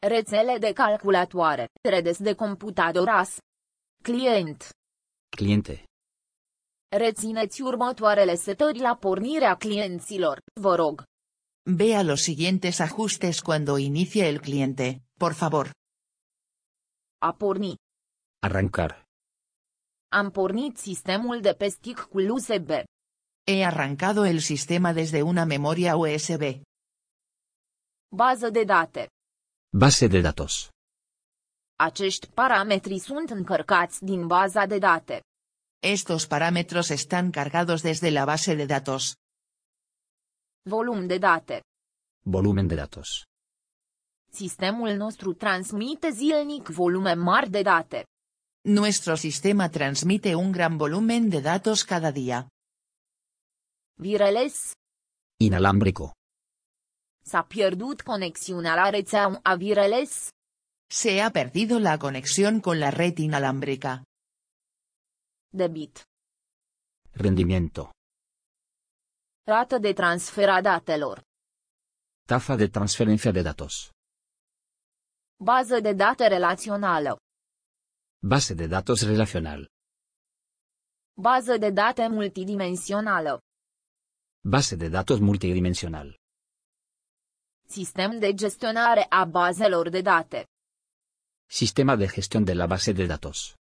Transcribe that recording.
Rețele de calculatoare, redes de computadoras. Client. Cliente. Rețineți următoarele setări la pornirea clienților, vă rog. Vea los siguientes ajustes cuando inicie el cliente, por favor. A porni. Arrancar. Am pornit sistemul de pe stick cu USB. He arrancado el sistema desde una memoria USB. Bază de date. Base de datos. Acești parametri sunt încărcați din baza de date. Estos parámetros están cargados desde la base de datos. Volum de date. Volumen de datos. Sistemul nostru transmite zilnic volume mari de date. Nuestro sistema transmite un gran volumen de datos cada día. Wireless. Inalámbrico. S-a pierdut conexiunea la rețeaua wireless. Se ha perdido la conexión con la red inalámbrica. Debit. Rendimiento. Rată de transfer a datelor. Tasa de transferencia de datos. Bază de date relațională. Base de datos relacional. Bază de date multidimensională. Base de datos multidimensional. Sistem de gestionare a bazelor de date. Sistema de gestión de la base de datos.